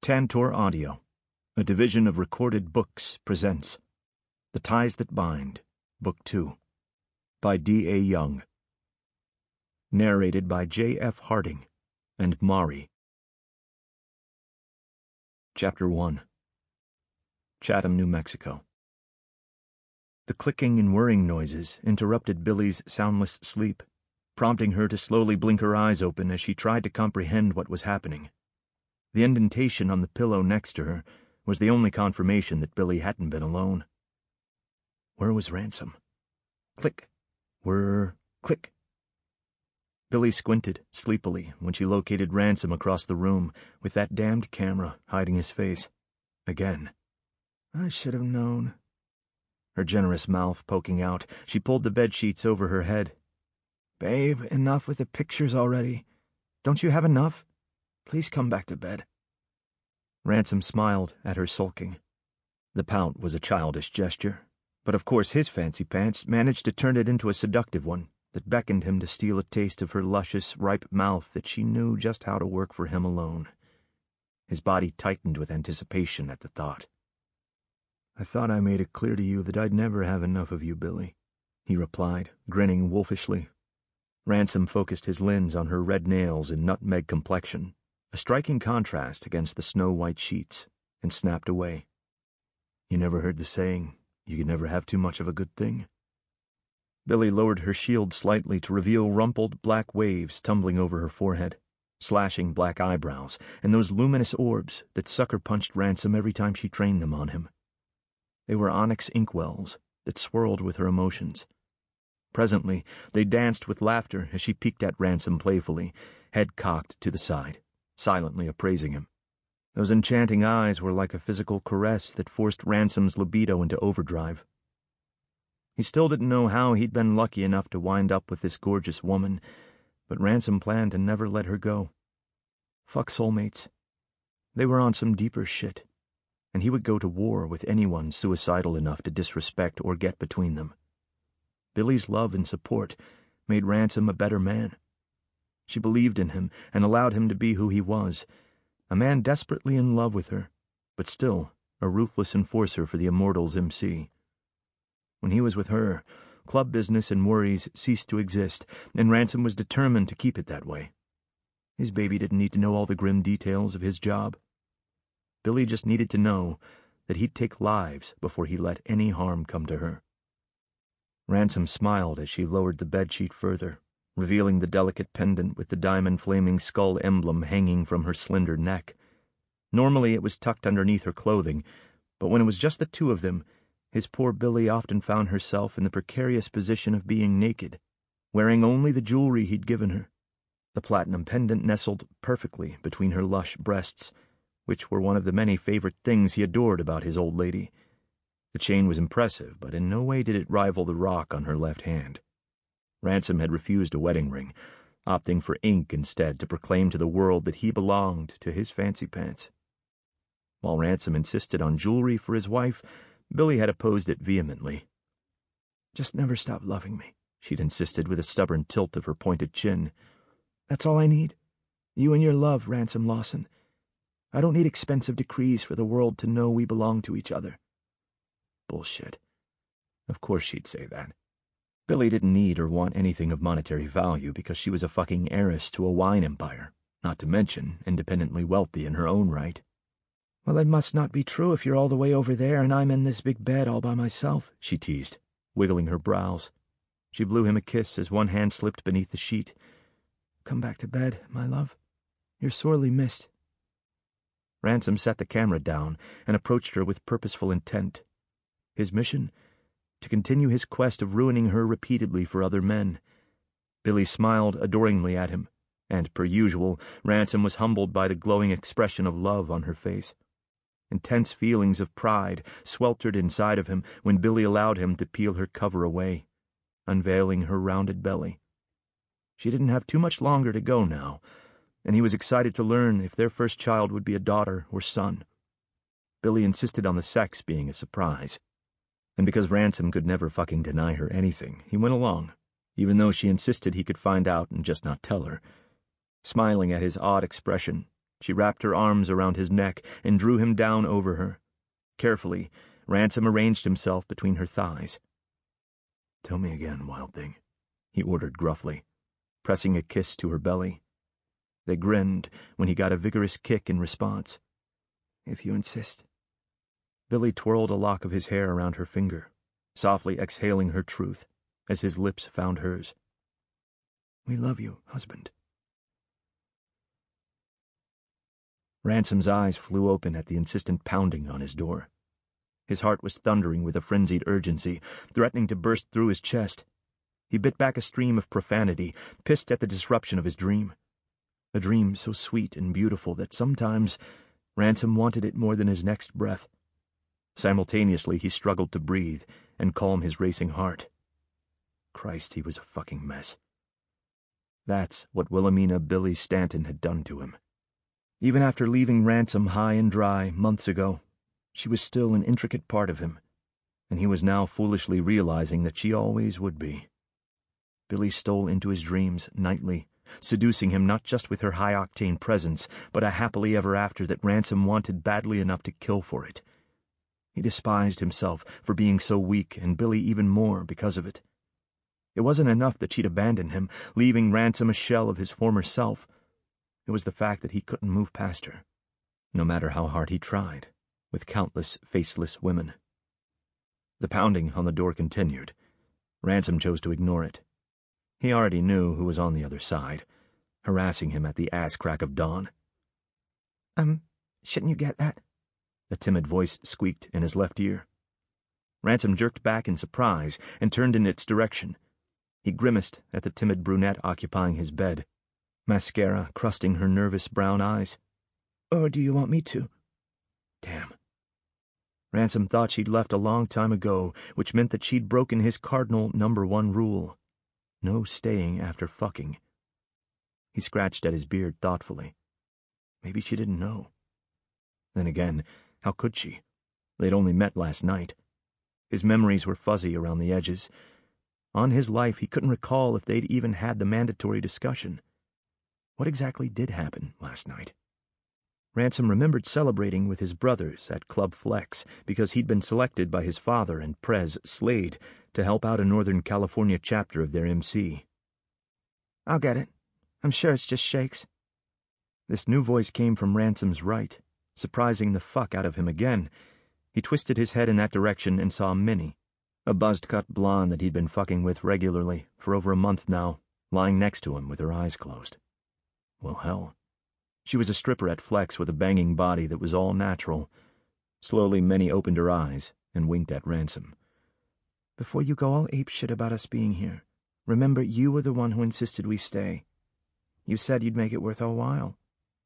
Tantor Audio, a division of Recorded Books, presents The Ties That Bind, Book 2, by D.A. Young. Narrated by J.F. Harding and Mari. Chapter 1. Chatham, New Mexico. The clicking and whirring noises interrupted Billy's soundless sleep, prompting her to slowly blink her eyes open as she tried to comprehend what was happening. The indentation on the pillow next to her was the only confirmation that Billy hadn't been alone. Where was Ransom? Click. Whir. Click. Billy squinted sleepily when she located Ransom across the room, with that damned camera hiding his face. Again. I should have known. Her generous mouth poking out, she pulled the bedsheets over her head. Babe, enough with the pictures already. Don't you have enough? Please come back to bed. Ransom smiled at her sulking. The pout was a childish gesture, but of course his fancy pants managed to turn it into a seductive one that beckoned him to steal a taste of her luscious, ripe mouth that she knew just how to work for him alone. His body tightened with anticipation at the thought. I thought I made it clear to you that I'd never have enough of you, Billy, he replied, grinning wolfishly. Ransom focused his lens on her red nails and nutmeg complexion, a striking contrast against the snow-white sheets, and snapped away. You never heard the saying, you can never have too much of a good thing? Billy lowered her shield slightly to reveal rumpled black waves tumbling over her forehead, slashing black eyebrows, and those luminous orbs that sucker-punched Ransom every time she trained them on him. They were onyx inkwells that swirled with her emotions. Presently, they danced with laughter as she peeked at Ransom playfully, head cocked to the side, silently appraising him. Those enchanting eyes were like a physical caress that forced Ransom's libido into overdrive. He still didn't know how he'd been lucky enough to wind up with this gorgeous woman, but Ransom planned to never let her go. Fuck soulmates. They were on some deeper shit, and he would go to war with anyone suicidal enough to disrespect or get between them. Billy's love and support made Ransom a better man. She believed in him and allowed him to be who he was, a man desperately in love with her, but still a ruthless enforcer for the Immortals MC. When he was with her, club business and worries ceased to exist, and Ransom was determined to keep it that way. His baby didn't need to know all the grim details of his job. Billy just needed to know that he'd take lives before he let any harm come to her. Ransom smiled as she lowered the bedsheet further, revealing the delicate pendant with the diamond flaming skull emblem hanging from her slender neck. Normally it was tucked underneath her clothing, but when it was just the two of them, his poor Billy often found herself in the precarious position of being naked, wearing only the jewelry he'd given her. The platinum pendant nestled perfectly between her lush breasts, which were one of the many favorite things he adored about his old lady. The chain was impressive, but in no way did it rival the rock on her left hand. Ransom had refused a wedding ring, opting for ink instead to proclaim to the world that he belonged to his fancy pants. While Ransom insisted on jewelry for his wife, Billy had opposed it vehemently. Just never stop loving me, she'd insisted with a stubborn tilt of her pointed chin. That's all I need. You and your love, Ransom Lawson. I don't need expensive decrees for the world to know we belong to each other. Bullshit. Of course she'd say that. Billy didn't need or want anything of monetary value because she was a fucking heiress to a wine empire, not to mention independently wealthy in her own right. Well, it must not be true if you're all the way over there and I'm in this big bed all by myself, she teased, wiggling her brows. She blew him a kiss as one hand slipped beneath the sheet. Come back to bed, my love. You're sorely missed. Ransom set the camera down and approached her with purposeful intent. His mission? To continue his quest of ruining her repeatedly for other men. Billy smiled adoringly at him, and, per usual, Ransom was humbled by the glowing expression of love on her face. Intense feelings of pride sweltered inside of him when Billy allowed him to peel her cover away, unveiling her rounded belly. She didn't have too much longer to go now, and he was excited to learn if their first child would be a daughter or son. Billy insisted on the sex being a surprise. And because Ransom could never fucking deny her anything, he went along, even though she insisted he could find out and just not tell her. Smiling at his odd expression, She wrapped her arms around his neck and drew him down over her. Carefully, Ransom arranged himself between her thighs. "Tell me again, Wild Thing," he ordered gruffly, pressing a kiss to her belly. They grinned when he got a vigorous kick in response. "If you insist." Billy twirled a lock of his hair around her finger, softly exhaling her truth as his lips found hers. "We love you, husband." Ransom's eyes flew open at the insistent pounding on his door. His heart was thundering with a frenzied urgency, threatening to burst through his chest. He bit back a stream of profanity, pissed at the disruption of his dream. A dream so sweet and beautiful that sometimes Ransom wanted it more than his next breath. Simultaneously, he struggled to breathe and calm his racing heart. Christ, he was a fucking mess. That's what Wilhelmina Billy Stanton had done to him. Even after leaving Ransom high and dry months ago, she was still an intricate part of him, and he was now foolishly realizing that she always would be. Billy stole into his dreams nightly, seducing him not just with her high-octane presence, but a happily ever after that Ransom wanted badly enough to kill for it. He despised himself for being so weak, and Billy even more because of it. It wasn't enough that she'd abandoned him, leaving Ransom a shell of his former self. It was the fact that he couldn't move past her, no matter how hard he tried, with countless faceless women. The pounding on the door continued. Ransom chose to ignore it. He already knew who was on the other side, harassing him at the ass crack of dawn. Shouldn't you get that?" A timid voice squeaked in his left ear. Ransom jerked back in surprise and turned in its direction. He grimaced at the timid brunette occupying his bed, mascara crusting her nervous brown eyes. "Or do you want me to?" Damn. Ransom thought she'd left a long time ago, which meant that she'd broken his cardinal #1 rule. No staying after fucking. He scratched at his beard thoughtfully. Maybe she didn't know. Then again, how could she? They'd only met last night. His memories were fuzzy around the edges. On his life, he couldn't recall if they'd even had the mandatory discussion. What exactly did happen last night? Ransom remembered celebrating with his brothers at Club Flex because he'd been selected by his father and Prez Slade to help out a Northern California chapter of their MC. "I'll get it. I'm sure it's just shakes." This new voice came from Ransom's right, surprising the fuck out of him again. He twisted his head in that direction and saw Minnie, a buzzed-cut blonde that he'd been fucking with regularly for over a month now, lying next to him with her eyes closed. Well, hell. She was a stripper at Flex with a banging body that was all natural. Slowly, Minnie opened her eyes and winked at Ransom. "Before you go all apeshit about us being here, remember you were the one who insisted we stay. You said you'd make it worth our while."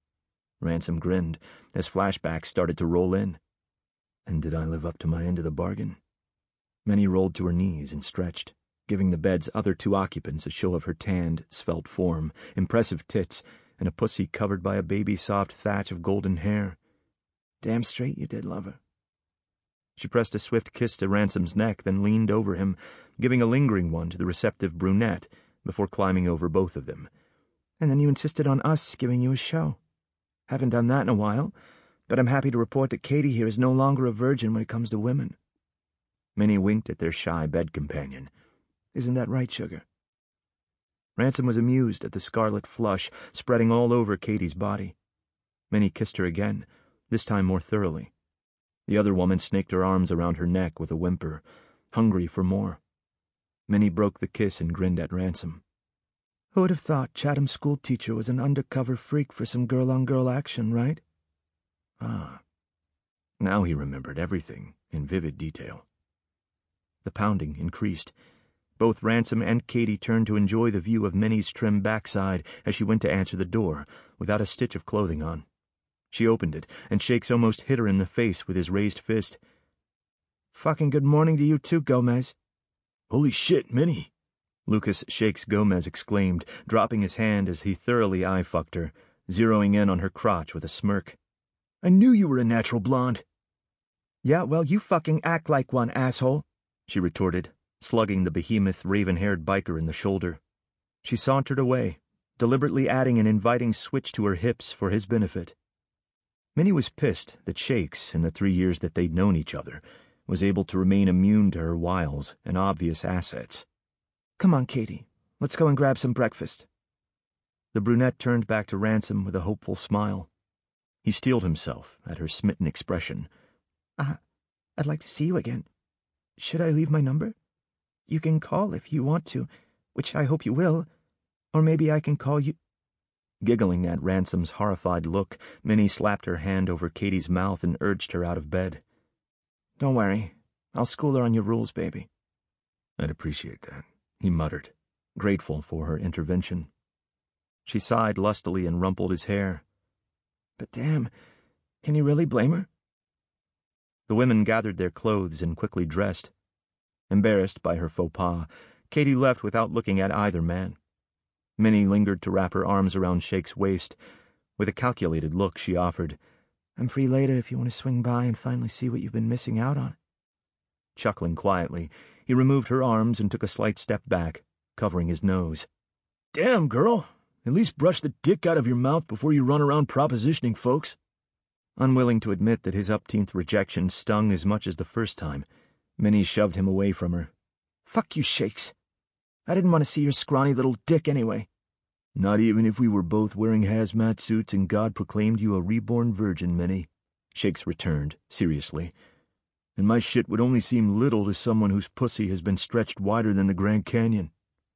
Ransom grinned as flashbacks started to roll in. And did I live up to my end of the bargain? Minnie rolled to her knees and stretched, giving the bed's other two occupants a show of her tanned, svelte form, impressive tits, and a pussy covered by a baby-soft thatch of golden hair. "Damn straight you did, lover." She pressed a swift kiss to Ransom's neck, then leaned over him, giving a lingering one to the receptive brunette before climbing over both of them. "And then you insisted on us giving you a show. Haven't done that in a while, but I'm happy to report that Katie here is no longer a virgin when it comes to women." Minnie winked at their shy bed companion. "Isn't that right, sugar?" Ransom was amused at the scarlet flush spreading all over Katie's body. Minnie kissed her again, this time more thoroughly. The other woman snaked her arms around her neck with a whimper, hungry for more. Minnie broke the kiss and grinned at Ransom. "Who would have thought Chatham's schoolteacher was an undercover freak for some girl-on-girl action, right?" Ah. Now he remembered everything in vivid detail. The pounding increased. Both Ransom and Katie turned to enjoy the view of Minnie's trim backside as she went to answer the door, without a stitch of clothing on. She opened it, and Shakes almost hit her in the face with his raised fist. "Fucking good morning to you too, Gomez." "Holy shit, Minnie!" Lucas Shakes Gomez exclaimed, dropping his hand as he thoroughly eye-fucked her, zeroing in on her crotch with a smirk. "I knew you were a natural blonde." "Yeah, well, you fucking act like one, asshole," she retorted, slugging the behemoth raven-haired biker in the shoulder. She sauntered away, deliberately adding an inviting switch to her hips for his benefit, Minnie was pissed that Shakes, in the 3 years that they'd known each other, was able to remain immune to her wiles and obvious assets. Come on, Katie. Let's go and grab some breakfast. The brunette turned back to Ransom with a hopeful smile. He steeled himself at her smitten expression. I'd like to see you again. Should I leave my number? You can call if you want to, which I hope you will. Or maybe I can call you. Giggling at Ransom's horrified look, Minnie slapped her hand over Katie's mouth and urged her out of bed. Don't worry. I'll school her on your rules, baby. I'd appreciate that, he muttered, grateful for her intervention. She sighed lustily and rumpled his hair. But damn, can you really blame her? The women gathered their clothes and quickly dressed. Embarrassed by her faux pas, Katie left without looking at either man. Minnie lingered to wrap her arms around Shake's waist. With a calculated look, she offered, I'm free later if you want to swing by and finally see what you've been missing out on. Chuckling quietly, he removed her arms and took a slight step back, covering his nose. Damn, girl. At least brush the dick out of your mouth before you run around propositioning folks. Unwilling to admit that his upteenth rejection stung as much as the first time, Minnie shoved him away from her. Fuck you, Shakes. I didn't want to see your scrawny little dick anyway. Not even if we were both wearing hazmat suits and God proclaimed you a reborn virgin, Minnie, Shakes returned, seriously. And my shit would only seem little to someone whose pussy has been stretched wider than the Grand Canyon.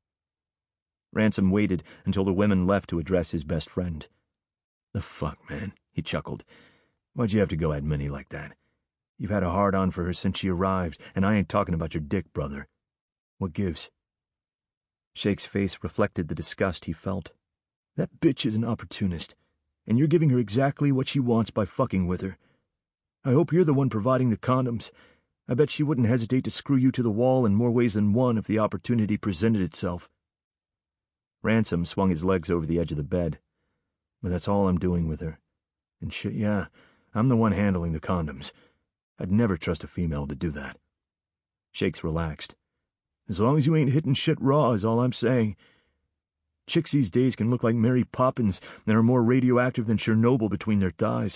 Ransom waited until the women left to address his best friend. The fuck, man, he chuckled. Why'd you have to go at Minnie like that? You've had a hard-on for her since she arrived, and I ain't talking about your dick, brother. What gives? Shake's face reflected the disgust he felt. That bitch is an opportunist, and you're giving her exactly what she wants by fucking with her. I hope you're the one providing the condoms. I bet she wouldn't hesitate to screw you to the wall in more ways than one if the opportunity presented itself. Ransom swung his legs over the edge of the bed. But that's all I'm doing with her. And shit, yeah, I'm the one handling the condoms. I'd never trust a female to do that. Shakes relaxed. As long as you ain't hitting shit raw is all I'm saying. Chicks these days can look like Mary Poppins and are more radioactive than Chernobyl between their thighs.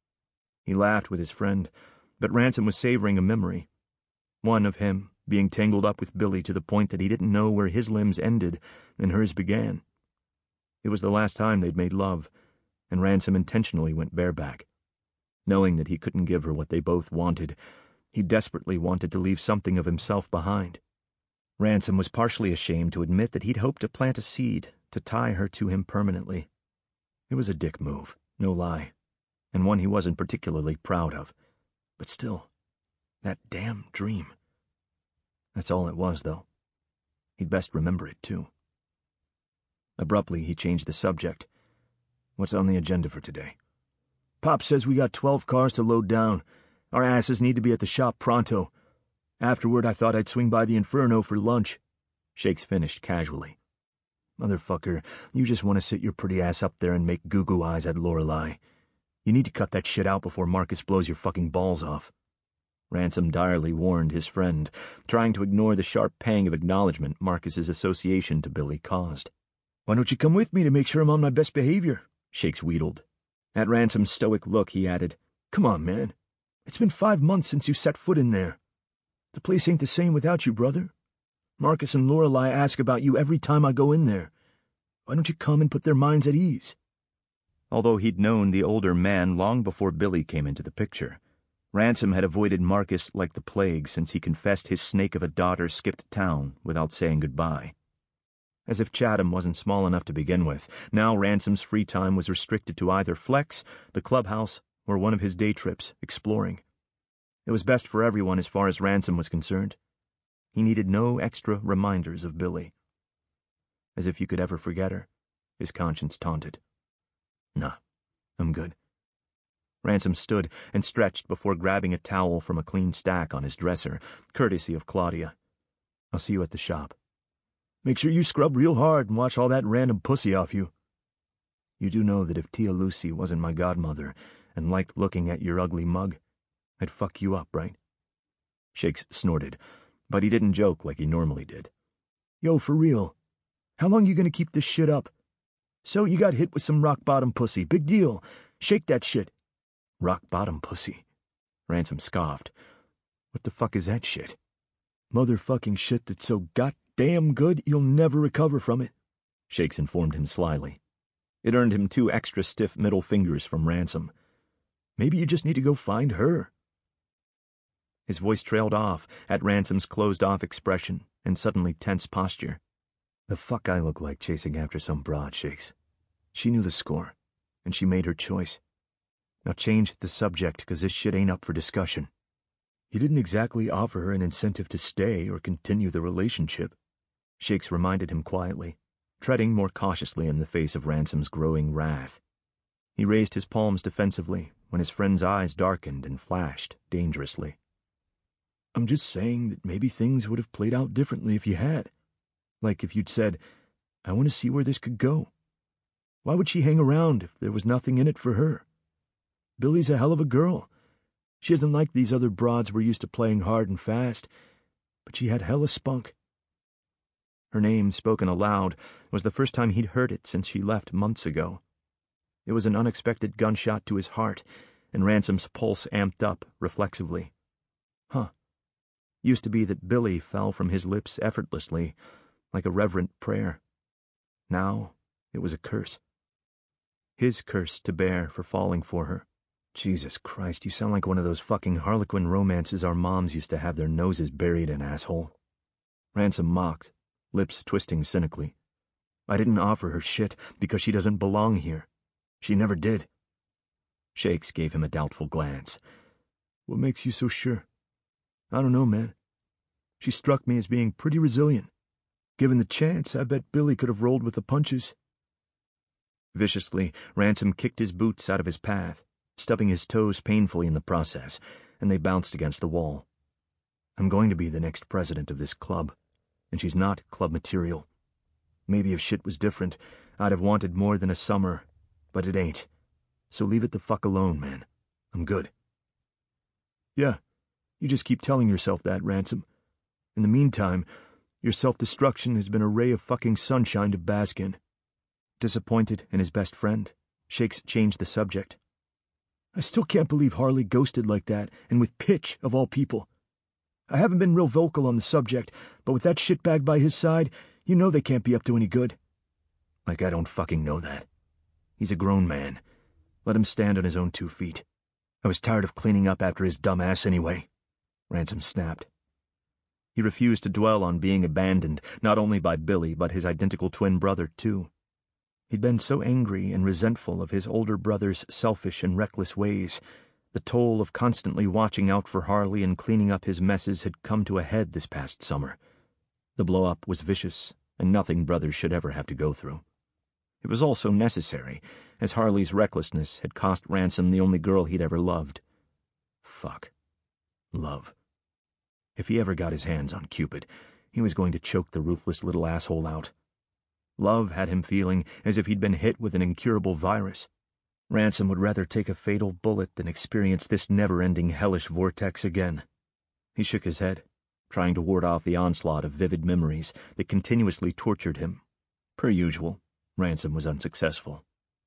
He laughed with his friend, but Ransom was savoring a memory. One of him being tangled up with Billy to the point that he didn't know where his limbs ended and hers began. It was the last time they'd made love, and Ransom intentionally went bareback. Knowing that he couldn't give her what they both wanted, he desperately wanted to leave something of himself behind. Ransom was partially ashamed to admit that he'd hoped to plant a seed to tie her to him permanently. It was a dick move, no lie, and one he wasn't particularly proud of. But still, that damn dream. That's all it was, though. He'd best remember it, too. Abruptly, he changed the subject. What's on the agenda for today? Pop says we got 12 cars to load down. Our asses need to be at the shop pronto. Afterward, I thought I'd swing by the Inferno for lunch. Shakes finished casually. Motherfucker, you just want to sit your pretty ass up there and make goo-goo eyes at Lorelei. You need to cut that shit out before Marcus blows your fucking balls off. Ransom direly warned his friend, trying to ignore the sharp pang of acknowledgement Marcus's association to Billy caused. Why don't you come with me to make sure I'm on my best behavior? Shakes wheedled. At Ransom's stoic look, he added, Come on, man. It's been 5 months since you set foot in there. The place ain't the same without you, brother. Marcus and Lorelei ask about you every time I go in there. Why don't you come and put their minds at ease? Although he'd known the older man long before Billy came into the picture, Ransom had avoided Marcus like the plague since he confessed his snake of a daughter skipped town without saying goodbye. As if Chatham wasn't small enough to begin with, now Ransom's free time was restricted to either Flex, the clubhouse, or one of his day trips exploring. It was best for everyone as far as Ransom was concerned. He needed no extra reminders of Billy. As if you could ever forget her, his conscience taunted. Nah, I'm good. Ransom stood and stretched before grabbing a towel from a clean stack on his dresser, courtesy of Claudia. I'll see you at the shop. Make sure you scrub real hard and wash all that random pussy off you. You do know that if Tia Lucy wasn't my godmother and liked looking at your ugly mug, I'd fuck you up, right? Shakes snorted, but he didn't joke like he normally did. Yo, for real. How long you gonna keep this shit up? So you got hit with some rock-bottom pussy. Big deal. Shake that shit. Rock-bottom pussy. Ransom scoffed. What the fuck is that shit? Motherfucking shit that's so goddamn good you'll never recover from it, Shakes informed him slyly. It earned him 2 extra stiff middle fingers from Ransom. Maybe you just need to go find her. His voice trailed off at Ransom's closed-off expression and suddenly tense posture. The fuck I look like chasing after some broad, Shakes. She knew the score, and she made her choice. Now change the subject, 'cause this shit ain't up for discussion. You didn't exactly offer her an incentive to stay or continue the relationship, Shakes reminded him quietly, treading more cautiously in the face of Ransom's growing wrath. He raised his palms defensively when his friend's eyes darkened and flashed dangerously. I'm just saying that maybe things would have played out differently if you had. Like if you'd said, I want to see where this could go. Why would she hang around if there was nothing in it for her? Billy's a hell of a girl. She isn't like these other broads we're used to playing hard and fast, but she had hella spunk. Her name, spoken aloud, was the first time he'd heard it since she left months ago. It was an unexpected gunshot to his heart, and Ransom's pulse amped up reflexively. Huh. Used to be that Billy fell from his lips effortlessly, like a reverent prayer. Now it was a curse. His curse to bear for falling for her. Jesus Christ, you sound like one of those fucking Harlequin romances our moms used to have their noses buried in, asshole. Ransom mocked, lips twisting cynically. I didn't offer her shit because she doesn't belong here. She never did. Shakes gave him a doubtful glance. What makes you so sure? I don't know, man. She struck me as being pretty resilient. Given the chance, I bet Billy could have rolled with the punches. Viciously, Ransom kicked his boots out of his path, stubbing his toes painfully in the process, and they bounced against the wall. I'm going to be the next president of this club, and she's not club material. Maybe if shit was different, I'd have wanted more than a summer, but it ain't. So leave it the fuck alone, man. I'm good. Yeah, you just keep telling yourself that, Ransom. In the meantime, your self-destruction has been a ray of fucking sunshine to bask in. Disappointed in his best friend, Shakes changed the subject. I still can't believe Harley ghosted like that, and with Pitch, of all people. I haven't been real vocal on the subject, but with that shitbag by his side, you know they can't be up to any good. Like I don't fucking know that. He's a grown man. Let him stand on his own 2 feet. I was tired of cleaning up after his dumb ass anyway, Ransom snapped. He refused to dwell on being abandoned, not only by Billy, but his identical twin brother, too. He'd been so angry and resentful of his older brother's selfish and reckless ways. The toll of constantly watching out for Harley and cleaning up his messes had come to a head this past summer. The blow-up was vicious, and nothing brothers should ever have to go through. It was also necessary, as Harley's recklessness had cost Ransom the only girl he'd ever loved. Fuck. Love. If he ever got his hands on Cupid, he was going to choke the ruthless little asshole out. Love had him feeling as if he'd been hit with an incurable virus. Ransom would rather take a fatal bullet than experience this never-ending hellish vortex again. He shook his head, trying to ward off the onslaught of vivid memories that continuously tortured him. Per usual, Ransom was unsuccessful.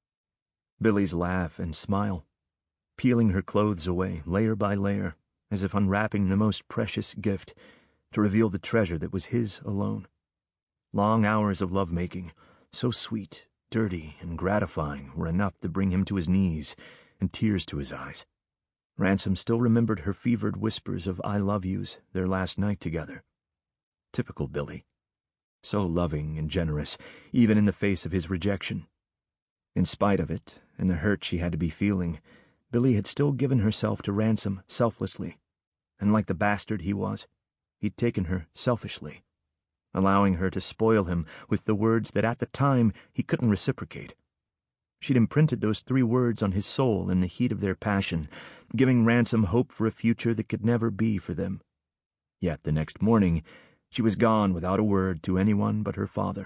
Billy's laugh and smile, peeling her clothes away layer by layer, as if unwrapping the most precious gift, to reveal the treasure that was his alone. Long hours of lovemaking, so sweet, dirty, and gratifying, were enough to bring him to his knees and tears to his eyes. Ransom still remembered her fevered whispers of I love yous their last night together. Typical Billy. So loving and generous, even in the face of his rejection. In spite of it, and the hurt she had to be feeling, Billy had still given herself to Ransom selflessly, and like the bastard he was, he'd taken her selfishly, allowing her to spoil him with the words that at the time he couldn't reciprocate. She'd imprinted those 3 words on his soul in the heat of their passion, giving Ransom hope for a future that could never be for them. Yet the next morning, she was gone without a word to anyone but her father.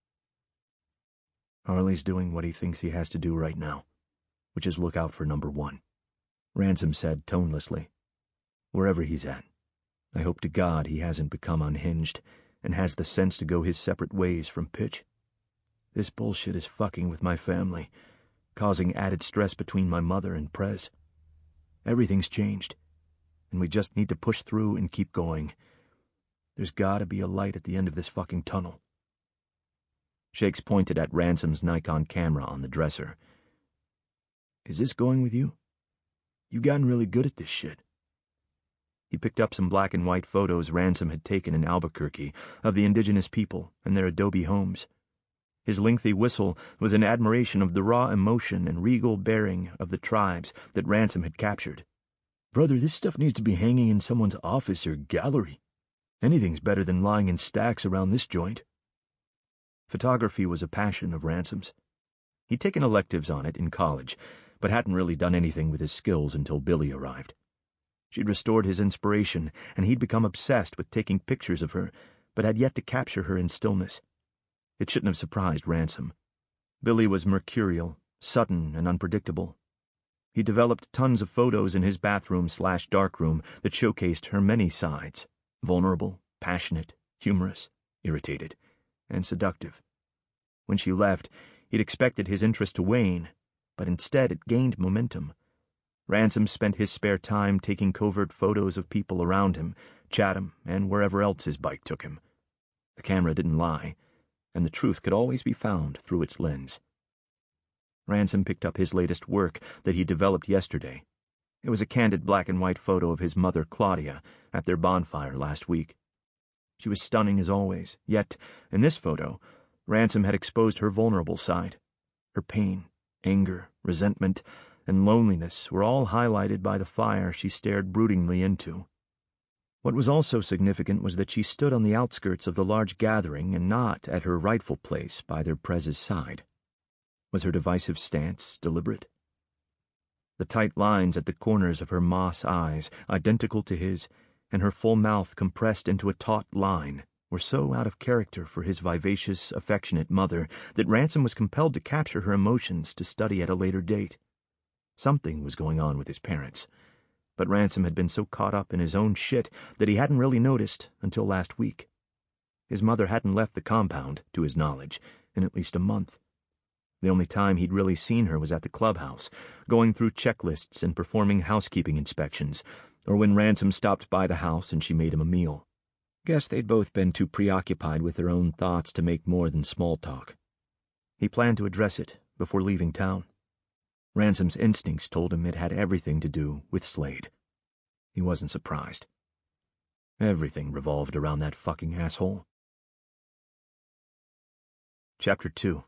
Harley's doing what he thinks he has to do right now, which is look out for number 1, Ransom said tonelessly. Wherever he's at, I hope to God he hasn't become unhinged and has the sense to go his separate ways from Pitch. This bullshit is fucking with my family, causing added stress between my mother and Prez. Everything's changed, and we just need to push through and keep going. There's gotta be a light at the end of this fucking tunnel." Shakes pointed at Ransom's Nikon camera on the dresser. "Is this going with you? You've gotten really good at this shit." He picked up some black and white photos Ransom had taken in Albuquerque of the indigenous people and their adobe homes. His lengthy whistle was an admiration of the raw emotion and regal bearing of the tribes that Ransom had captured. "Brother, this stuff needs to be hanging in someone's office or gallery. Anything's better than lying in stacks around this joint." Photography was a passion of Ransom's. He'd taken electives on it in college, but hadn't really done anything with his skills until Billy arrived. She'd restored his inspiration, and he'd become obsessed with taking pictures of her, but had yet to capture her in stillness. It shouldn't have surprised Ransom. Billy was mercurial, sudden, and unpredictable. He developed tons of photos in his bathroom/darkroom that showcased her many sides: vulnerable, passionate, humorous, irritated, and seductive. When she left, he'd expected his interest to wane, but instead it gained momentum. Ransom spent his spare time taking covert photos of people around him, Chatham, and wherever else his bike took him. The camera didn't lie, and the truth could always be found through its lens. Ransom picked up his latest work that he developed yesterday. It was a candid black and white photo of his mother, Claudia, at their bonfire last week. She was stunning as always, yet, in this photo, Ransom had exposed her vulnerable side. Her pain, anger, resentment, and loneliness were all highlighted by the fire she stared broodingly into. What was also significant was that she stood on the outskirts of the large gathering and not at her rightful place by their prez's side. Was her divisive stance deliberate? The tight lines at the corners of her moss eyes, identical to his, and her full mouth compressed into a taut line, were so out of character for his vivacious, affectionate mother that Ransom was compelled to capture her emotions to study at a later date. Something was going on with his parents, but Ransom had been so caught up in his own shit that he hadn't really noticed until last week. His mother hadn't left the compound, to his knowledge, in at least a month. The only time he'd really seen her was at the clubhouse, going through checklists and performing housekeeping inspections, or when Ransom stopped by the house and she made him a meal. Guess they'd both been too preoccupied with their own thoughts to make more than small talk. He planned to address it before leaving town. Ransom's instincts told him it had everything to do with Slade. He wasn't surprised. Everything revolved around that fucking asshole. Chapter 2.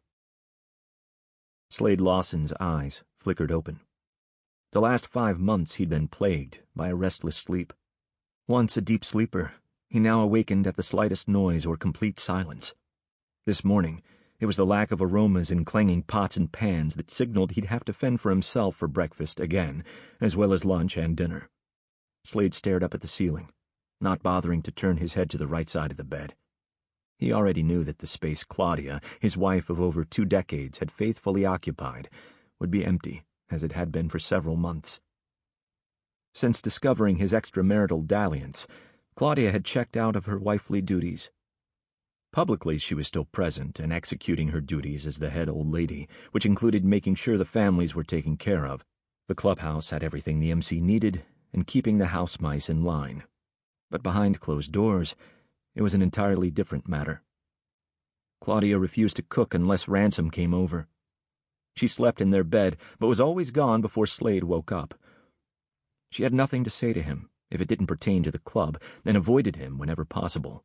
Slade Lawson's eyes flickered open. The last 5 months he'd been plagued by a restless sleep. Once a deep sleeper, he now awakened at the slightest noise or complete silence. This morning, it was the lack of aromas in clanging pots and pans that signaled he'd have to fend for himself for breakfast again, as well as lunch and dinner. Slade stared up at the ceiling, not bothering to turn his head to the right side of the bed. He already knew that the space Claudia, his wife of over 2 decades, had faithfully occupied, would be empty, as it had been for several months. Since discovering his extramarital dalliance, Claudia had checked out of her wifely duties. Publicly, she was still present and executing her duties as the head old lady, which included making sure the families were taken care of. The clubhouse had everything the MC needed, and keeping the house mice in line. But behind closed doors, it was an entirely different matter. Claudia refused to cook unless Ransom came over. She slept in their bed, but was always gone before Slade woke up. She had nothing to say to him, if it didn't pertain to the club, and avoided him whenever possible.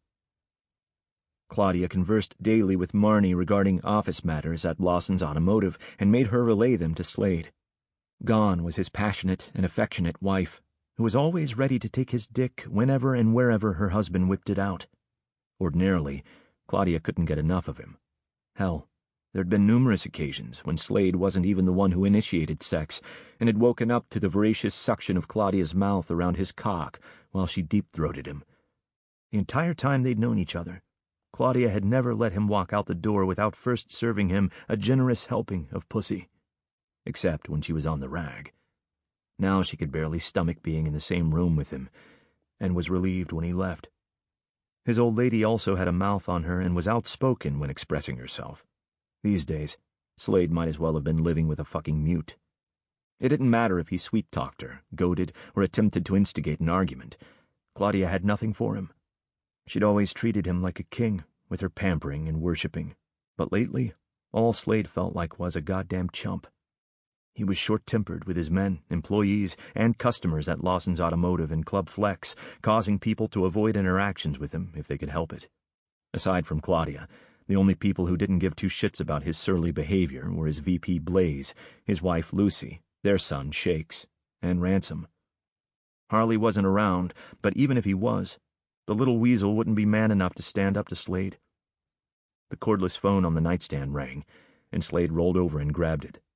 Claudia conversed daily with Marnie regarding office matters at Lawson's Automotive and made her relay them to Slade. Gone was his passionate and affectionate wife, who was always ready to take his dick whenever and wherever her husband whipped it out. Ordinarily, Claudia couldn't get enough of him. Hell, there'd been numerous occasions when Slade wasn't even the one who initiated sex and had woken up to the voracious suction of Claudia's mouth around his cock while she deep-throated him. The entire time they'd known each other, Claudia had never let him walk out the door without first serving him a generous helping of pussy. Except when she was on the rag. Now she could barely stomach being in the same room with him, and was relieved when he left. His old lady also had a mouth on her and was outspoken when expressing herself. These days, Slade might as well have been living with a fucking mute. It didn't matter if he sweet-talked her, goaded, or attempted to instigate an argument. Claudia had nothing for him. She'd always treated him like a king, with her pampering and worshipping. But lately, all Slade felt like was a goddamn chump. He was short-tempered with his men, employees, and customers at Lawson's Automotive and Club Flex, causing people to avoid interactions with him if they could help it. Aside from Claudia, the only people who didn't give two shits about his surly behavior were his VP Blaze, his wife Lucy, their son Shakes, and Ransom. Harley wasn't around, but even if he was, the little weasel wouldn't be man enough to stand up to Slade. The cordless phone on the nightstand rang, and Slade rolled over and grabbed it.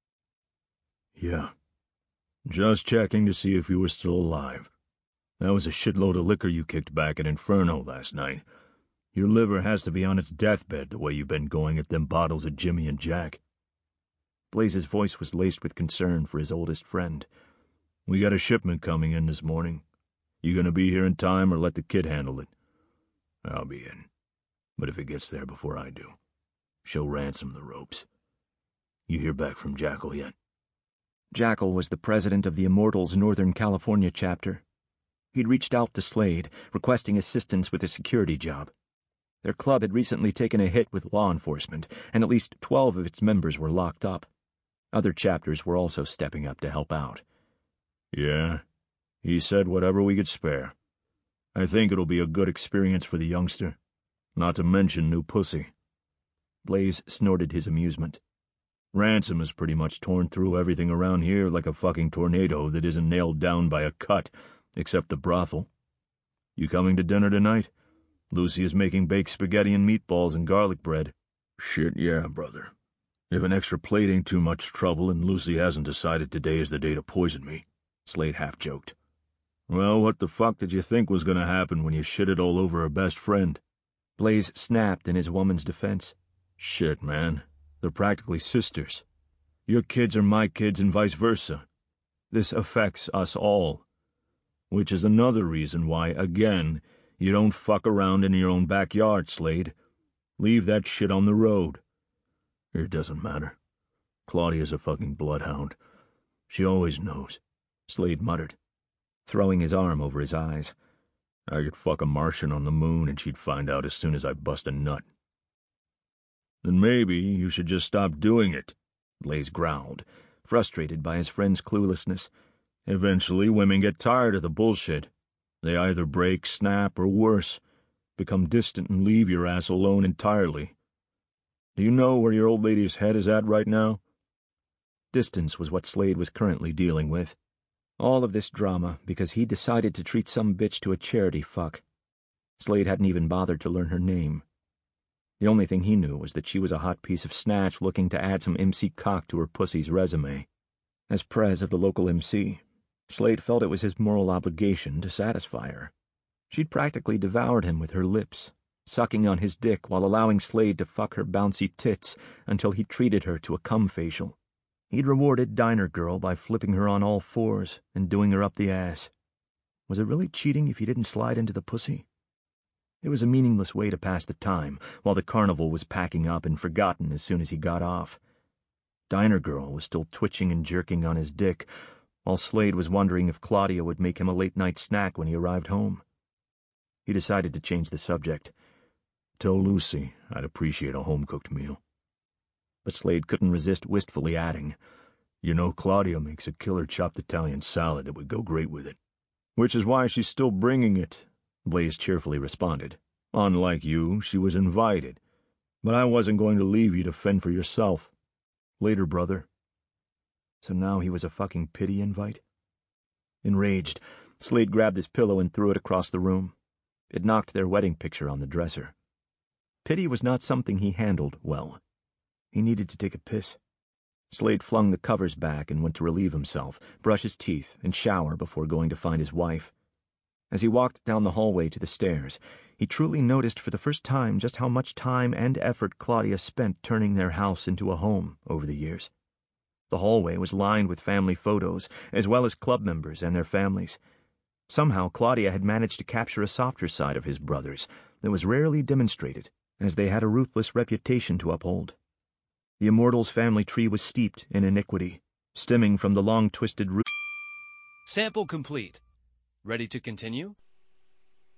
Yeah. Just checking to see if you were still alive. That was a shitload of liquor you kicked back at Inferno last night. Your liver has to be on its deathbed the way you've been going at them bottles of Jimmy and Jack. Blaze's voice was laced with concern for his oldest friend. We got a shipment coming in this morning. You gonna be here in time or let the kid handle it? I'll be in. But if it gets there before I do, show Ransom the ropes. You hear back from Jackal yet? Jackal was the president of the Immortals Northern California chapter. He'd reached out to Slade, requesting assistance with a security job. Their club had recently taken a hit with law enforcement, and at least 12 of its members were locked up. Other chapters were also stepping up to help out. Yeah, he said whatever we could spare. I think it'll be a good experience for the youngster. Not to mention new pussy. Blaze snorted his amusement. Ransom has pretty much torn through everything around here like a fucking tornado that isn't nailed down by a cut, except the brothel. You coming to dinner tonight? Lucy is making baked spaghetti and meatballs and garlic bread. Shit, yeah, brother. If an extra plate ain't too much trouble and Lucy hasn't decided today is the day to poison me, Slade half-joked. Well, what the fuck did you think was gonna happen when you shitted all over her best friend? Blaze snapped in his woman's defense. Shit, man. They're practically sisters. Your kids are my kids and vice versa. This affects us all. Which is another reason why, again, you don't fuck around in your own backyard, Slade. Leave that shit on the road. It doesn't matter. Claudia's a fucking bloodhound. She always knows, Slade muttered, throwing his arm over his eyes. I could fuck a Martian on the moon and she'd find out as soon as I bust a nut. Then maybe you should just stop doing it, Blaze growled, frustrated by his friend's cluelessness. Eventually, women get tired of the bullshit. They either break, snap, or worse, become distant and leave your ass alone entirely. Do you know where your old lady's head is at right now? Distance was what Slade was currently dealing with. All of this drama because he decided to treat some bitch to a charity fuck. Slade hadn't even bothered to learn her name. The only thing he knew was that she was a hot piece of snatch looking to add some MC cock to her pussy's resume. As prez of the local MC, Slade felt it was his moral obligation to satisfy her. She'd practically devoured him with her lips, sucking on his dick while allowing Slade to fuck her bouncy tits until he treated her to a cum facial. He'd rewarded Diner Girl by flipping her on all fours and doing her up the ass. Was it really cheating if he didn't slide into the pussy? It was a meaningless way to pass the time while the carnival was packing up and forgotten as soon as he got off. Diner Girl was still twitching and jerking on his dick, while Slade was wondering if Claudia would make him a late-night snack when he arrived home. He decided to change the subject. Tell Lucy I'd appreciate a home-cooked meal. But Slade couldn't resist wistfully adding, You know, Claudia makes a killer chopped Italian salad that would go great with it. Which is why she's still bringing it, Blaze cheerfully responded. Unlike you, she was invited. But I wasn't going to leave you to fend for yourself. Later, brother. So now he was a fucking pity invite? Enraged, Slade grabbed his pillow and threw it across the room. It knocked their wedding picture on the dresser. Pity was not something he handled well. He needed to take a piss. Slade flung the covers back and went to relieve himself, brush his teeth, and shower before going to find his wife. As he walked down the hallway to the stairs, he truly noticed for the first time just how much time and effort Claudia spent turning their house into a home over the years. The hallway was lined with family photos, as well as club members and their families. Somehow Claudia had managed to capture a softer side of his brothers that was rarely demonstrated, as they had a ruthless reputation to uphold. The Immortals' family tree was steeped in iniquity, stemming from the long twisted root. Sample complete. Ready to continue?